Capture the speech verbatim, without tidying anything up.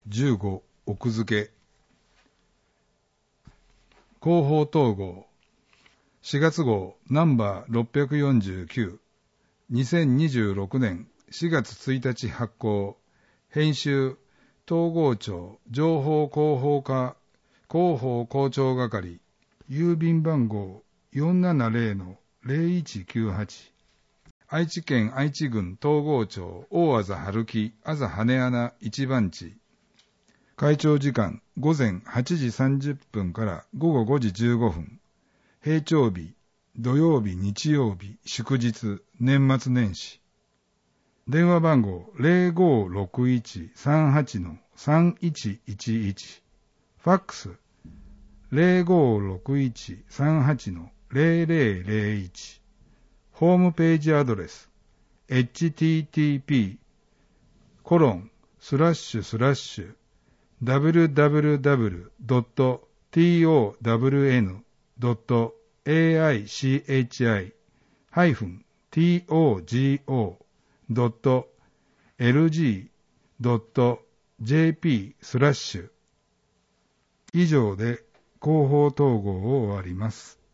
じゅうご奥付け広報統合しがつ号ナンバーろっぴゃくよんじゅうきゅうにせんにじゅうろくねんしがつついたち発行編集統合庁情報広報課広報広聴係郵便番号 よんななゼロのゼロいちきゅうはち 愛知県愛知郡東郷町大字春木あざ羽穴一番地会長時間午前はちじさんじゅっぷんから午後ごじじゅうごふん平常日土曜日日曜日祝日年末年始電話番号 ゼロごろくいちさんはちのさんいちいちいち ファックス ゼロごろくいちさんはちのゼロゼロゼロいちホームページアドレス エイチティーティーピー コロンスラッシュスラッシュ ダブリューダブリューダブリュー ドット トウエヌ ドット エーアイシーエイチアイ ハイフン トゴ ドット エルジー ドット ジェーピー スラッシュ以上で広報統合を終わります。